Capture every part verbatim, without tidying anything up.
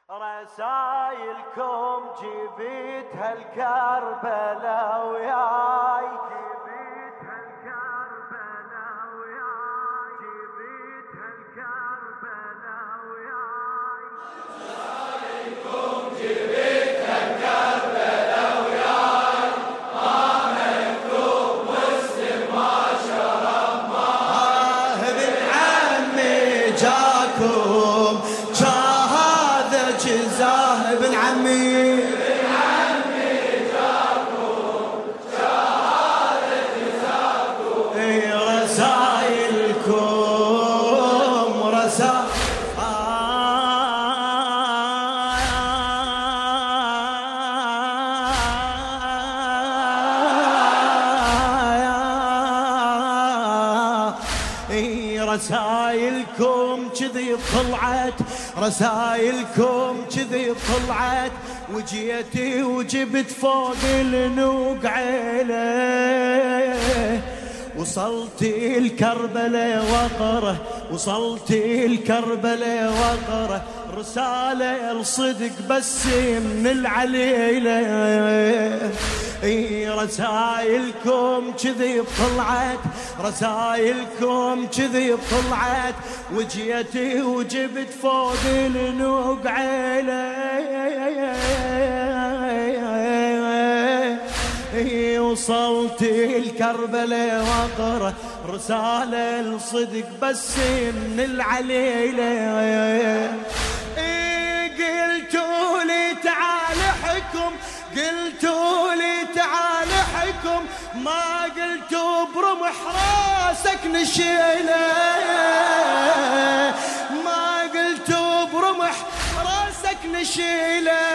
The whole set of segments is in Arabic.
رسايلكم جبتها الكربلاء وياي، جبتها الكربلاء وياي، جبتها الكربلاء وياي. رسايلكم جبتها الكربلاء وياي، ما مكتوب مسلم ما شرب ماي. ابن عمي جاكم جزاه ابن عمي، ابن عمي جاكم شهادة جزاكم. اي رسايلكم رسا اي رسايلكم كذي طلعت، رسايلكم كذي طلعت، وجيتي وجبت فوق النوق عيله. وصلتي الكربلاء وقره، وصلتي الكربلاء وقره، رسالة الصدق بس من العليلة. اي رسايلكم كذي طلعت، رسايلكم كذي طلعت، وجيتي وجبت فوق النوق عيله. وصلتي الكربلاء وقره، رسالة الصدق بس من العليلة. قلتوا لي تعال حكم، قلتوا لي تعال حكم، ما قلتوا برمح راسك نشيله، ما قلتوا برمح راسك نشيله.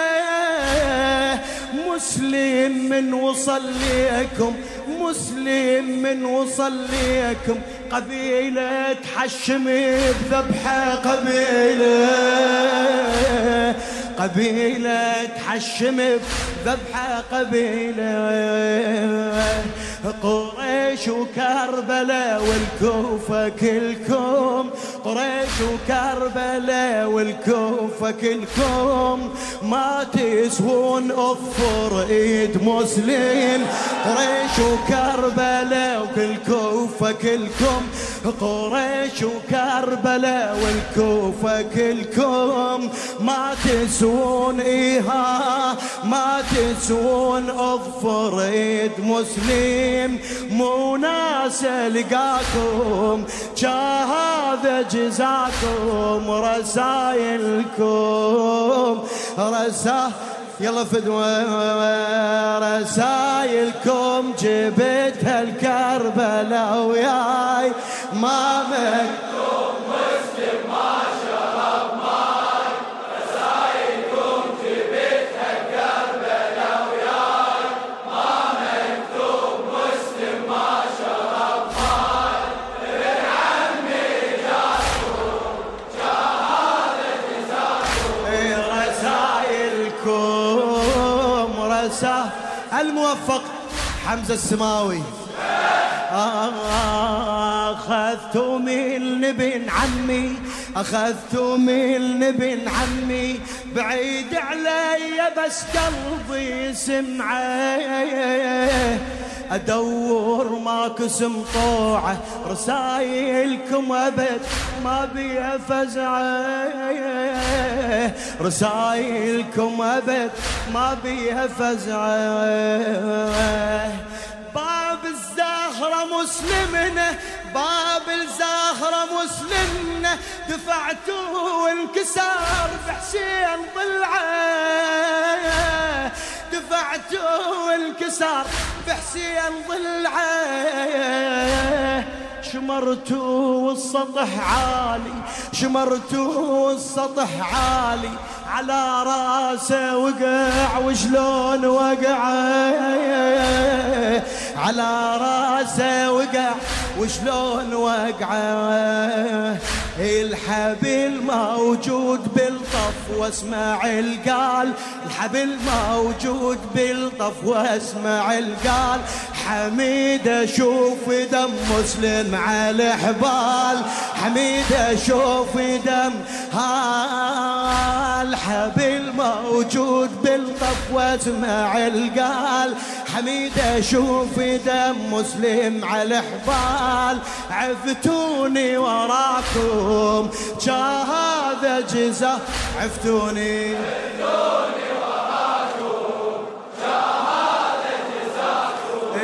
مسلم من وصل ليكم، مسلم من وصل ليكم، قبيلة تحشم بذبحة، قبيلة قبيلة تحشم بذبحة، قبيلة قريش وكربلاء والكوفة كلكم، قريش وكربلاء والكوفة كلكم، ما تسوون اظفر ايد مسلم. قريش وكربلاء والكوفة كلكم، قريش وكربلاء والكوفة كلكم، ما تسوون ايها، ما تسوون اظفر ايد مسلم. مو ناس لقاكم هذا جزاكم، رسايلكم رسا يلا فدوى. رسايلكم جبتها الكربلاء وياي، ما مكتوب مسلم ما شرب ماي. رسايلكم جبتها الكربلاء وياي، ما مكتوب مسلم ما شرب ماي. ابن عمي جاكم شهادة جزاكم. رسايلكم رسا الموفق حمزة السماوي. أخذتوا من ابن عمي، أخذتوا من ابن عمي، بعيد علي بس قلبي سمعه، أدور ماكو سم طوعه، رسايلكم أبد ما بيها فزعه، رسايلكم أبد ما بيها فزعه. باب الزهرة مسلمنا، باب الزهرة مسلمنا، دفعتوا وانكسر بحسين ضلعه، دفعتوا وانكسر بحسين ضلعه. شمرتوا والسطح عالي، شمرتوا والسطح عالي، على راسه وقع وشلون وقع، على راسه وقع وشلون وقع. الحبل موجود بالطف واسماعيل قال، الحبل موجود بالطف واسماعيل قال، حميد اشوف دم مسلم على حبال، حميد اشوف دم هال حبل موجود بالطف واسمع القال حميد اشوف دم مسلم على الحبال عفتوني وراكم جا هذا جزا عفتوني عفتوني وراكم جا هذا جزاكم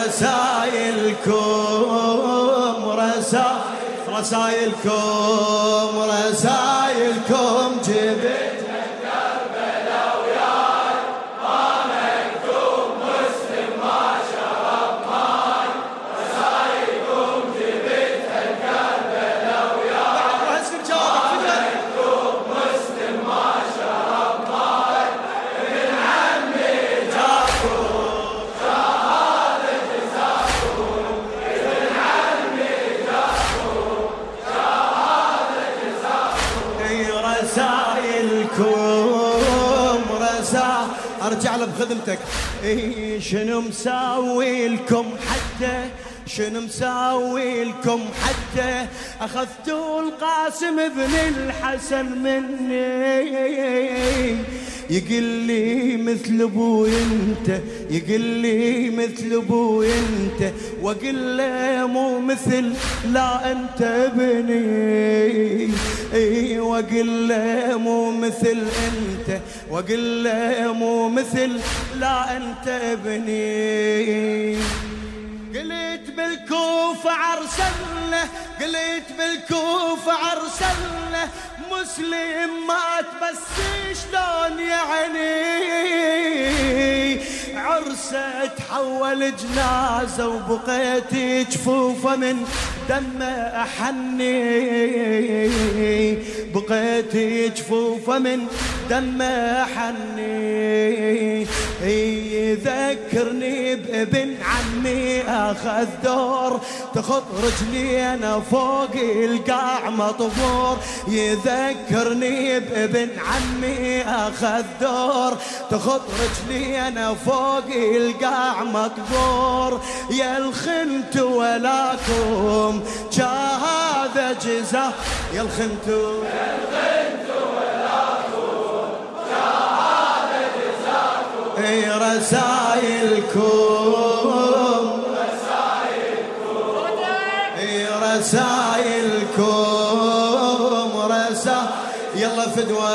رسائلكم رسائل رسائلكم رسائلكم جبت كربلاء وياي ما مكتوب مسلم ما شرب ماي رسائلكم جبت كربلاء وياي ما مكتوب مسلم ما شرب ماي ابن عمي جاكم شهادة جزاكم ابن عمي جاكم شهادة جزاكم رسائلكم رسائل ارجع له بخدمتك إيه شنو مساوي لكم حتى شنو مساوي لكم حتى اخذتوا القاسم ابن الحسن مني يقل لي مثل ابوي انت يقل لي مثل ابوي انت واقول له مو مثل لا انت ابني اي واقول له مو مثل انت واقول له مو مثل لا انت ابني قلت بالكوفة عرسله قلت بالكوفة عرسله مسلم مات بس شلون يعني عرسه تحول جنازة وبقيت جفوفه من دم أحني بقيت جفوفه من دم أحني يذكرني بابن عمي أخذ دور تخط رجلي أنا فوق القاع مطبور يذكرني بابن عمي أخذ دور تخط رجلي أنا فوق القاع مطبور يا الخنت ولاكم جا هذا جزا يا الخنت يا الخنت ولاكم جا هذا جزاكم اي رسائلكم رسائلكم اي رسائلكم رسائل يلا فدوى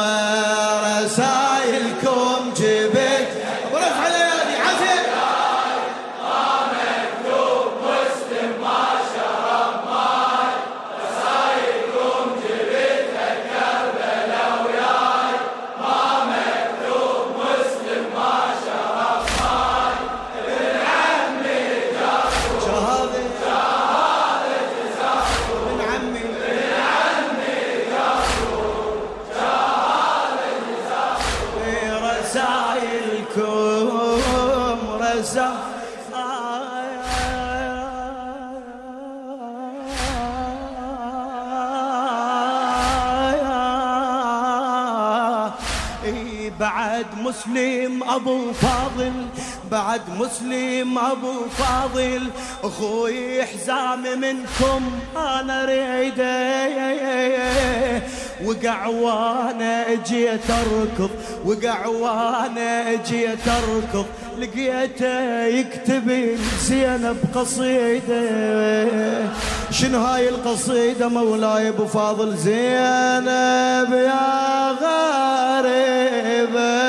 رسائلكم جبت ورفع الايادي عافيه ما مكتوب مسلم ما شرب ماي رسائلكم جبت كربلاء وياي ما مكتوب مسلم ما شرب ماي ابن عمي جاكم شهاده شهادة جزاكم من عمي ابن عمي جاكم شهادة جزاكم رسائلكم رسائل بعد مسلم ابو فاضل بعد مسلم ابو فاضل اخوي حزام منكم انا ريده وقع وانا اجيت اركض وقع وانا اجيت اركض لقيته يكتب زينب قصيده شنو هاي القصيده مولاي ابو فاضل زينب يا غريبه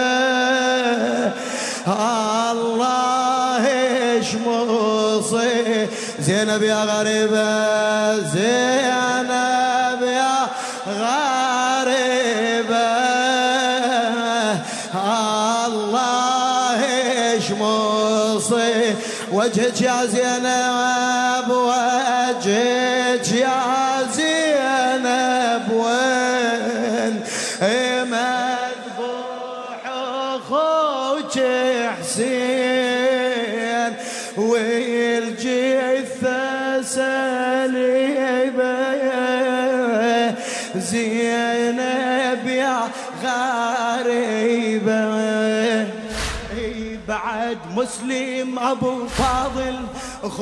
الله ايش مصيب زينب يا غريبه زينب يا غريبه الله ايش مصيب وجهك يا زينب وجهك يا زينب وين مذبوح اخوك حسين والجثة سليبة زينب يا غريبة بعد مسلم ابو فاضل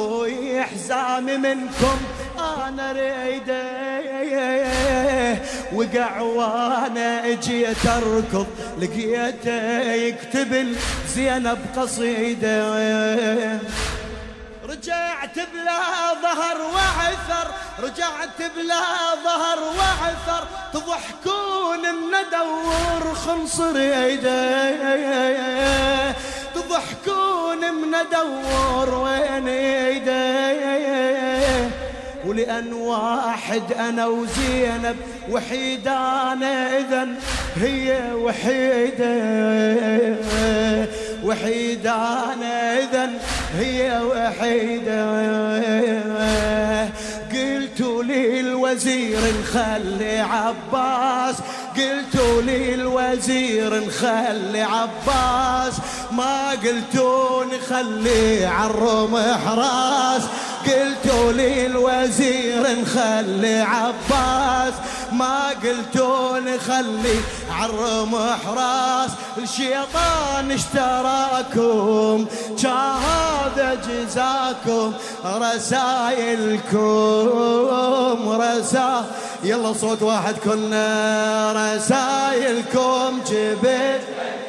اخوي حزامي منكم انا ريده وقع وانا اجيت اركض لقيته يكتب زينب قصيده. رجعت بلا ظهر وعثر رجعت بلا ظهر وعثر تضحكون من ادور خنصر ايديه تضحكون من ادور وين ايديه ولأن واحد أنا وزينب وحيدانا إذن هي وحيدة وحيدانا إذن هي وحيدة. قلتوا لي الوزير نخلي عباس قلتوا لي الوزير نخلي عباس ما قلتوا نخلي عالرم حراس قلتوا لي الوزير نخلي عباس ما قلتوا نخلي عالرم حراس الشيطان اشتراكم هذا جزاكم رسايلكم رسائل يلا صوت واحد كنا رسايلكم جبت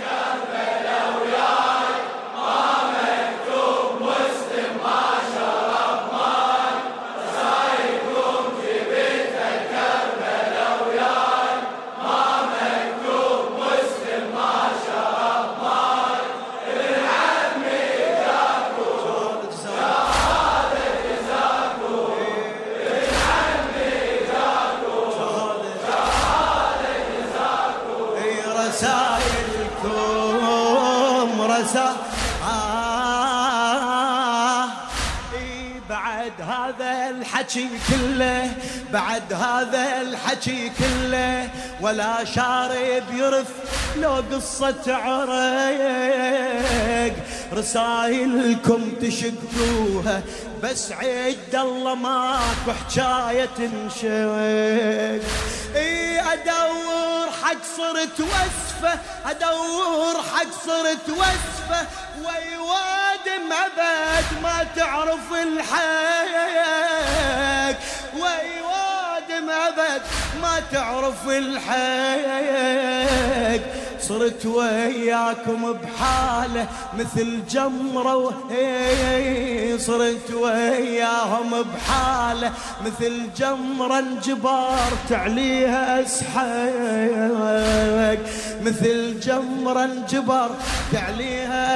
آه بعد هذا الحكي كله بعد هذا الحكي كله ولا شارب يرث لو قصة عرق رسائلكم تشقوها بس عيد الله ماكو حكاية تنشق. اي ادور حق صرت وسفة ادور حق صرت وسفة ويوادم ابد ما تعرف الحق ويوادم ابد ما تعرف الحق صرت وياكم بحالة مثل جمرة صرت وياهم بحالة مثل جمرة انجبار تعليها اسحق مثل جمرة انجبار تعليها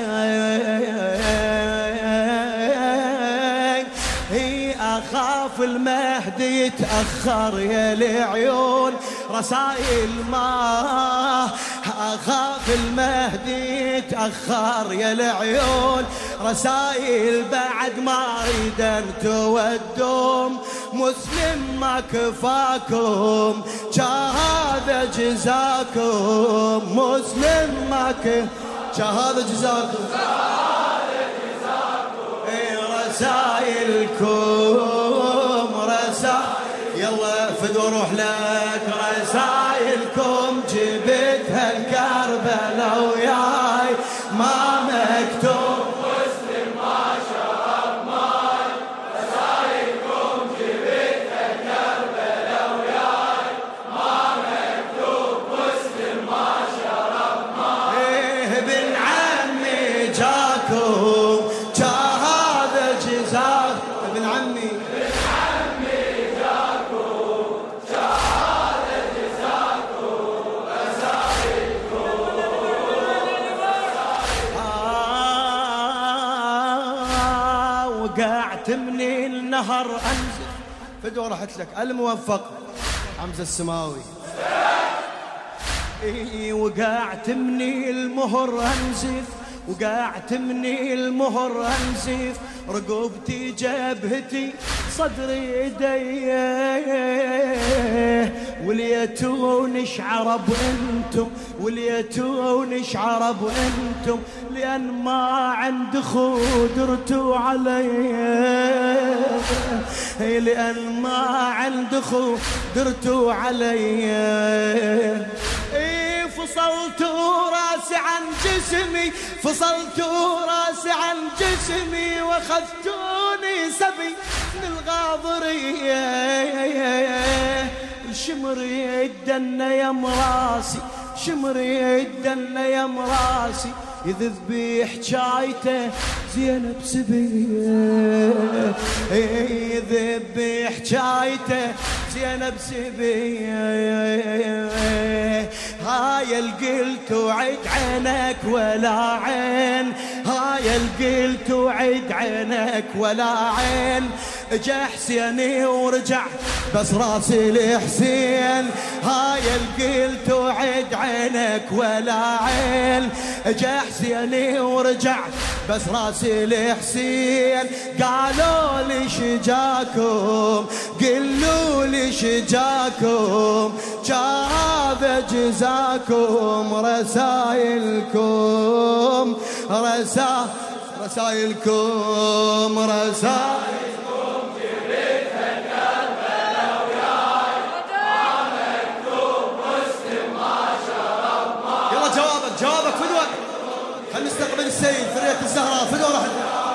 اسحق. هي أخاف المهدي يتأخر يا العيون رسائل ما أخاف المهدي يتأخر يا العيون رسائل بعد ما أريد تودوم مسلم ما كفاكم هذا جزاكم مسلم ما كفاكم هذا جزاكم رسائلكم رسائل يلا فدو روح لك رسائلكم جبتها الكربلاء وياي ما مكتوب مسلم ما شرب ماي رسائلكم جبتها الكربلاء وياي ما مكتوب مسلم ما شرب ماي. ايه بن عمي جاكم ابن عمي ابن عمي جاكم شهادة جزاكم رسائلكم. آه وقعت من النهر انزل فدوة رحت لك الموفق حمزة السماوي. اي وقعت من المهر انزف وقعت من المهر انزف رقبتي جبهتي صدري ايدي وليتون شعرب انتم وليتون شعرب انتم لان ما عند خدرتوا علي لان ما عند خدرتوا علي. فصلت راسي عن جسمي فصلت راسي عن جسمي واخذتوني سبي من الغاضرية شمري الدنة يا مراسي شمري الدنة يا مراسي يذب حجايته زينب سبيه يذب حجايته زينب سبيه هاي القلت وعد عينك ولا عين هاي القلت وعد عينك ولا عين جا حسيني ورجع بس راسي لحسين هاي القلت وعد عينك ولا عين جا حسيني ورجع بس راسي لحسين قالوا لي شجاكم قلوا لي شجاكم جاب جزاكم رسائلكم رسا رسائلكم رسائلكم جوابك فدوة خلينا نستقبل السيد فرية الزهراء فدوة واحدة